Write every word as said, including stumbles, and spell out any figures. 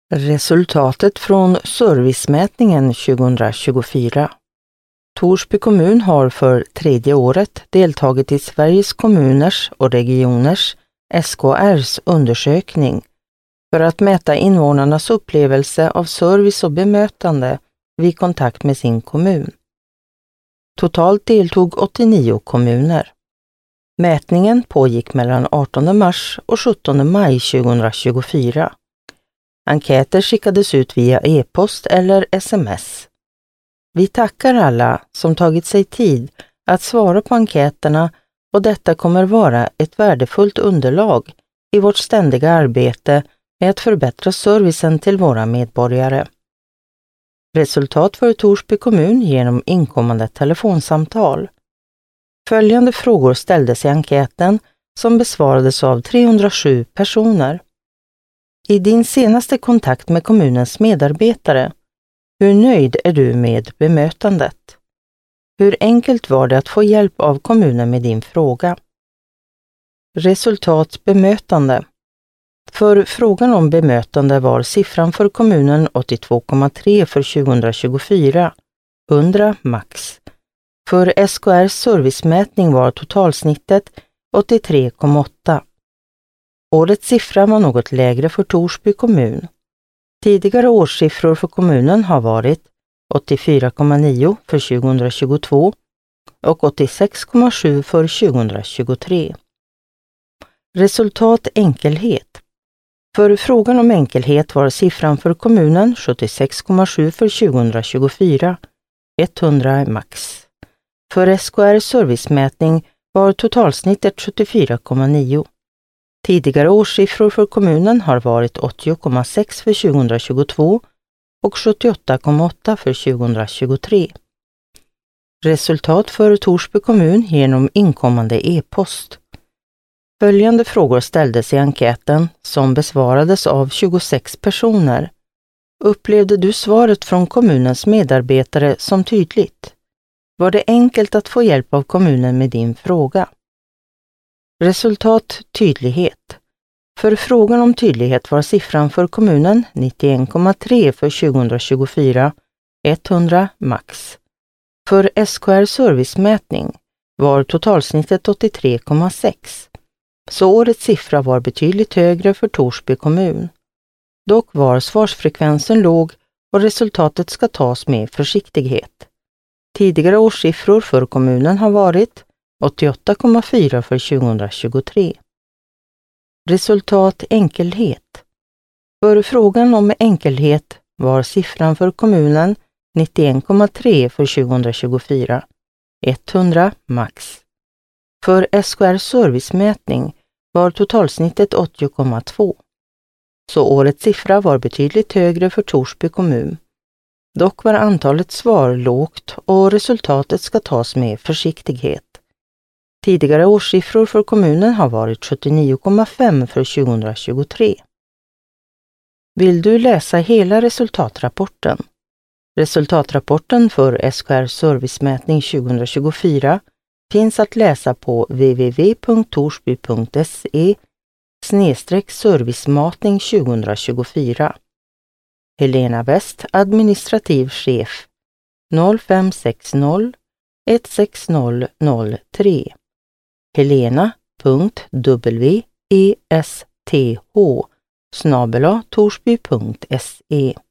Resultatet från servicemätningen tjugohundratjugofyra. Torsby kommun har för tredje året deltagit i Sveriges kommuners och regioners S K R:s undersökning för att mäta invånarnas upplevelse av service och bemötande vid kontakt med sin kommun. Totalt deltog åttionio kommuner. Mätningen pågick mellan artonde mars och sjuttonde maj tjugohundratjugofyra. Enkäter skickades ut via e-post eller sms. Vi tackar alla som tagit sig tid att svara på enkäterna, och detta kommer vara ett värdefullt underlag i vårt ständiga arbete med att förbättra servicen till våra medborgare. Resultat för Torsby kommun genom inkommande telefonsamtal. Följande frågor ställdes i enkäten som besvarades av trehundrasju personer. I din senaste kontakt med kommunens medarbetare, hur nöjd är du med bemötandet? Hur enkelt var det att få hjälp av kommunen med din fråga? Resultat bemötande. För frågan om bemötande var siffran för kommunen åttiotvå komma tre för tjugohundratjugofyra, hundra max. För S K R:s servicemätning var totalsnittet åttiotre komma åtta. Årets siffra var något lägre för Torsby kommun. Tidigare årssiffror för kommunen har varit åttiofyra komma nio för tjugohundratjugotvå och åttiosex komma sju för tjugohundratjugotre. Resultat enkelhet. För frågan om enkelhet var siffran för kommunen sjuttiosex komma sju för tjugohundratjugofyra, hundra max. För S K R:s servicemätning var totalsnittet sjuttiofyra komma nio. Tidigare årssiffror för kommunen har varit åttio komma sex för tjugohundratjugotvå och sjuttioåtta komma åtta för tjugohundratjugotre. Resultat för Torsby kommun genom inkommande e-post. Följande frågor ställdes i enkäten som besvarades av tjugosex personer. Upplevde du svaret från kommunens medarbetare som tydligt? Var det enkelt att få hjälp av kommunen med din fråga? Resultat tydlighet. För frågan om tydlighet var siffran för kommunen nittioen komma tre för tjugohundratjugofyra, hundra max. För S K R servicemätning var totalsnittet åttiotre komma sex. Så årets siffra var betydligt högre för Torsby kommun. Dock var svarsfrekvensen låg och resultatet ska tas med försiktighet. Tidigare årssiffror för kommunen har varit åttioåtta komma fyra för tjugohundratjugotre. Resultat enkelhet. För frågan om enkelhet var siffran för kommunen nittioen komma tre för tjugohundratjugofyra, hundra max. För S K R servicemätning var totalsnittet åttio komma två. Så årets siffra var betydligt högre för Torsby kommun. Dock var antalet svar lågt och resultatet ska tas med försiktighet. Tidigare årssiffror för kommunen har varit sjuttionio komma fem för tjugohundratjugotre. Vill du läsa hela resultatrapporten? Resultatrapporten för S K R servicemätning tjugohundratjugofyra finns att läsa på w w w punkt torsby punkt se snedstreck servicematning tjugohundratjugofyra. Helena West, administrativ chef, noll fem sex noll ett sex noll noll tre. helena punkt westh snabel-a torsby punkt se